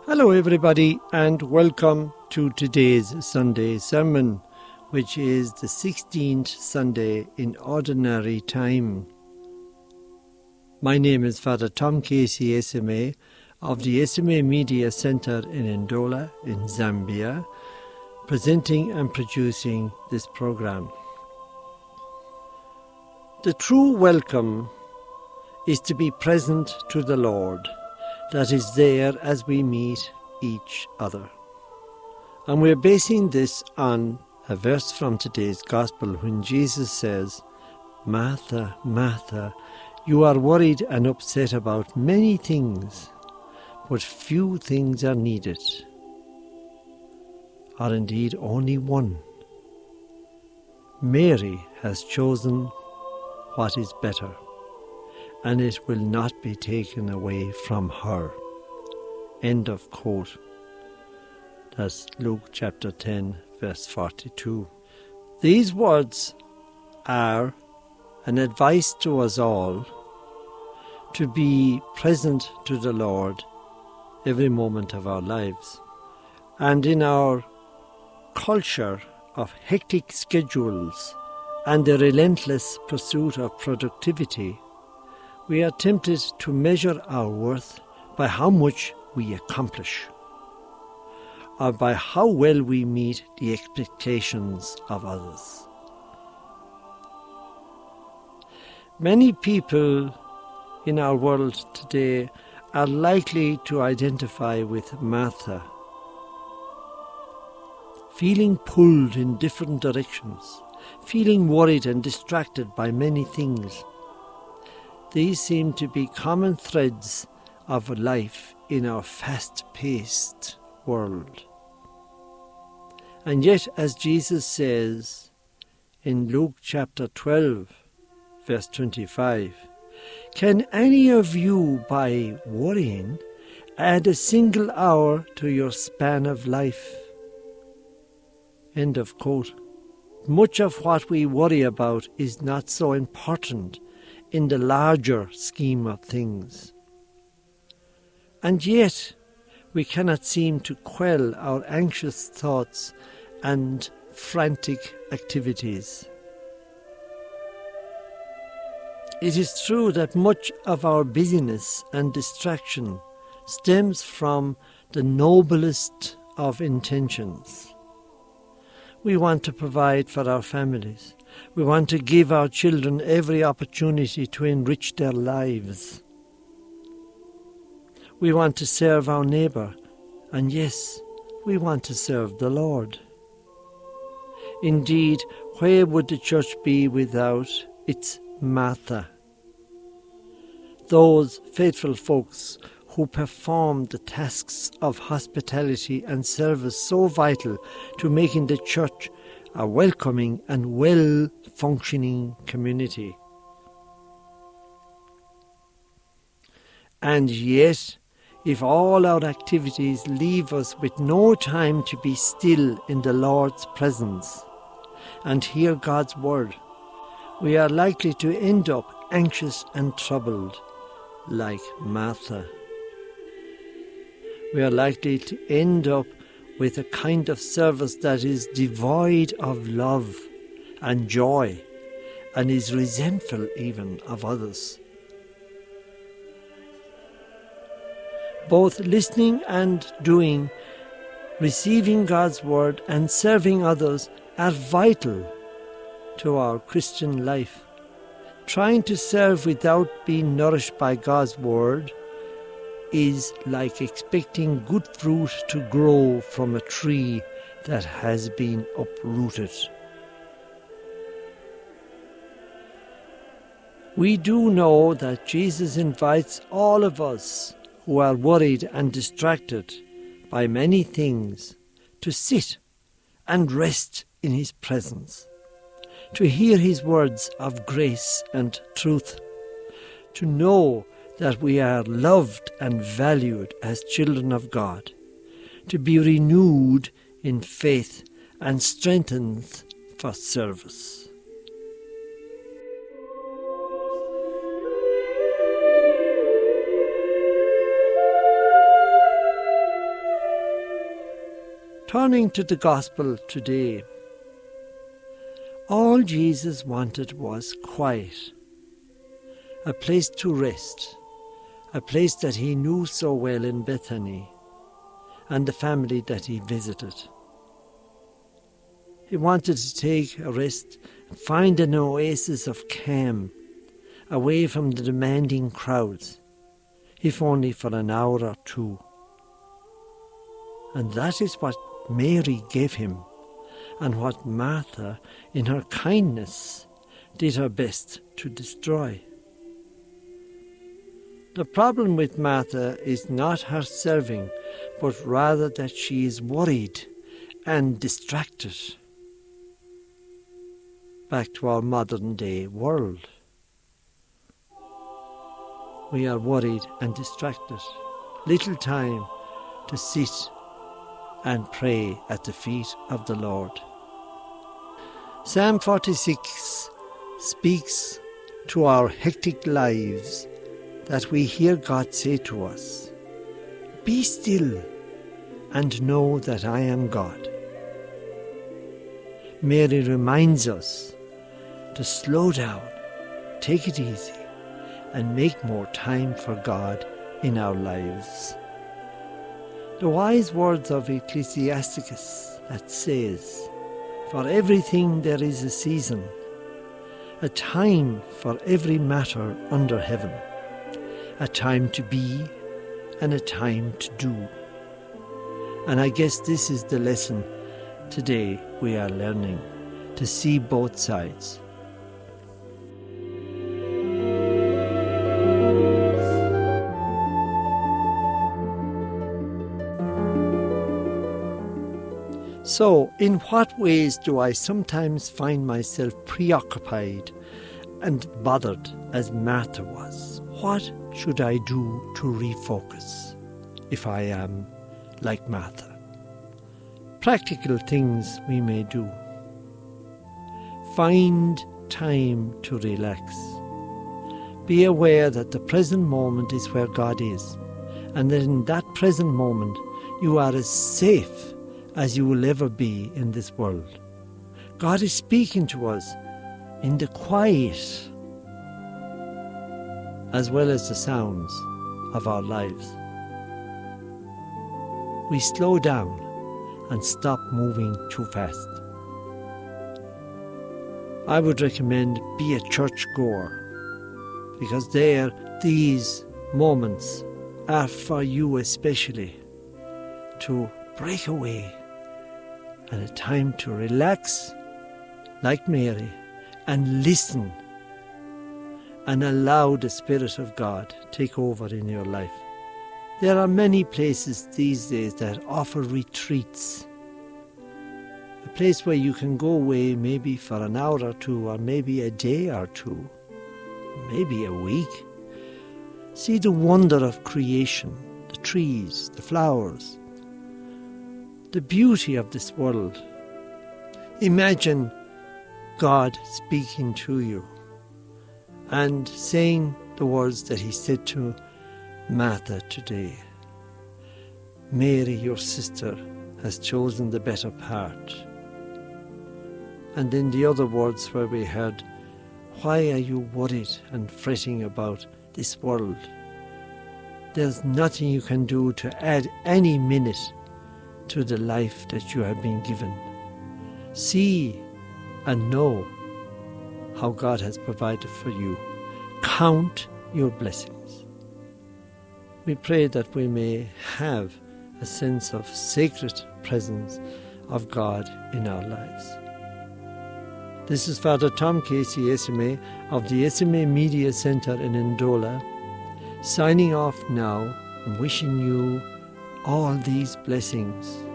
Hello everybody and welcome to today's Sunday sermon, which is the 16th Sunday in Ordinary Time. My name is Father Tom Casey SMA of the SMA Media Centre in Ndola in Zambia, presenting and producing this program. The true welcome is to be present to the Lord, that is there as we meet each other. And we're basing this on a verse from today's Gospel when Jesus says, "Martha, Martha, you are worried and upset about many things, but few things are needed, or indeed only one. Mary has chosen what is better, and it will not be taken away from her." End of quote. That's Luke chapter 10, verse 42. These words are an advice to us all to be present to the Lord every moment of our lives. And in our culture of hectic schedules and the relentless pursuit of productivity, we are tempted to measure our worth by how much we accomplish, or by how well we meet the expectations of others. Many people in our world today are likely to identify with Martha, feeling pulled in different directions, feeling worried and distracted by many things. These seem to be common threads of life in our fast-paced world. And yet, as Jesus says in Luke chapter 12, verse 25, "Can any of you, by worrying, add a single hour to your span of life?" End of quote. Much of what we worry about is not so important in the larger scheme of things. And yet, we cannot seem to quell our anxious thoughts and frantic activities. It is true that much of our busyness and distraction stems from the noblest of intentions. We want to provide for our families. We want to give our children every opportunity to enrich their lives. We want to serve our neighbour, and yes, we want to serve the Lord. Indeed, where would the church be without its Martha? Those faithful folks who perform the tasks of hospitality and service so vital to making the church a welcoming and well-functioning community. And yet, if all our activities leave us with no time to be still in the Lord's presence and hear God's word, we are likely to end up anxious and troubled like Martha. We are likely to end up with a kind of service that is devoid of love and joy and is resentful even of others. Both listening and doing, receiving God's word and serving others are vital to our Christian life. Trying to serve without being nourished by God's word is like expecting good fruit to grow from a tree that has been uprooted. We do know that Jesus invites all of us who are worried and distracted by many things to sit and rest in his presence, to hear his words of grace and truth, to know that we are loved and valued as children of God, to be renewed in faith and strengthened for service. Turning to the Gospel today, all Jesus wanted was quiet, a place to rest, a place that he knew so well in Bethany, and the family that he visited. He wanted to take a rest and find an oasis of calm, away from the demanding crowds, if only for an hour or two. And that is what Mary gave him, and what Martha, in her kindness, did her best to destroy. The problem with Martha is not her serving, but rather that she is worried and distracted. Back to our modern day world. We are worried and distracted. Little time to sit and pray at the feet of the Lord. Psalm 46 speaks to our hectic lives that we hear God say to us, "Be still and know that I am God." Mary reminds us to slow down, take it easy, and make more time for God in our lives. The wise words of Ecclesiasticus that says, "For everything there is a season, a time for every matter under heaven, a time to be and a time to do." And I guess this is the lesson today we are learning, to see both sides. So, in what ways do I sometimes find myself preoccupied and bothered as Martha was? What should I do to refocus if I am like Martha? Practical things we may do. Find time to relax. Be aware that the present moment is where God is, and that in that present moment you are as safe as you will ever be in this world. God is speaking to us in the quiet as well as the sounds of our lives. We slow down and stop moving too fast. I would recommend be a church goer, because there these moments are for you especially to break away, and a time to relax like Mary and listen and allow the Spirit of God take over in your life. There are many places these days that offer retreats, a place where you can go away maybe for an hour or two, or maybe a day or two, maybe a week. See the wonder of creation, the trees, the flowers, the beauty of this world. Imagine God speaking to you and saying the words that he said to Martha today. "Mary, your sister, has chosen the better part." And in the other words where we heard, "Why are you worried and fretting about this world? There's nothing you can do to add any minute to the life that you have been given. See and know how God has provided for you. Count your blessings." We pray that we may have a sense of sacred presence of God in our lives. This is Father Tom Casey Esime of the Esime Media Centre in Ndola, signing off now and wishing you all these blessings